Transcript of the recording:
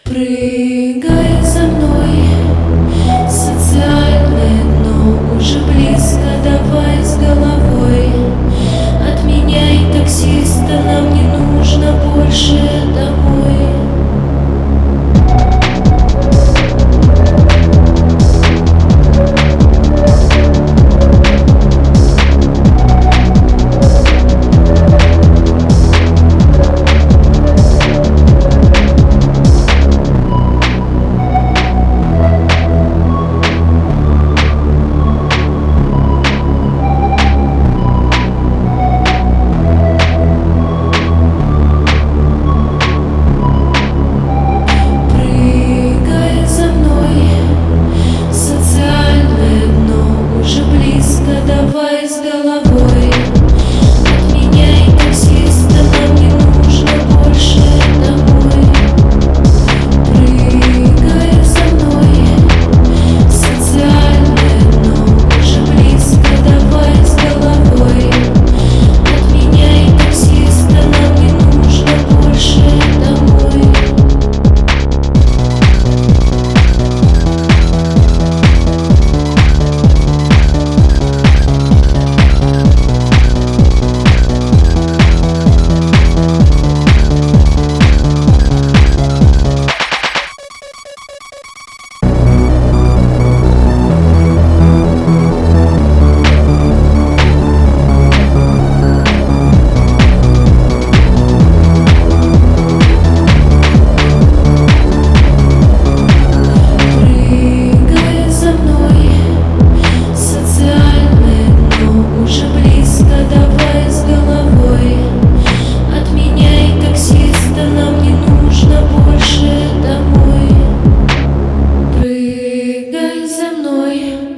Прыгай за мной, социальное дно уже близко, давай с головой. Отменяй таксиста, нам не нужно больше домой. Давай с головой. Отменяй таксиста, нам не нужно больше домой. Прыгай за мной, социальное дно уже близко, давай с головой. Отменяй таксиста, нам не нужно больше домой. Давай с головой. Отменяй таксиста, нам не нужно больше домой. Прыгай за мной.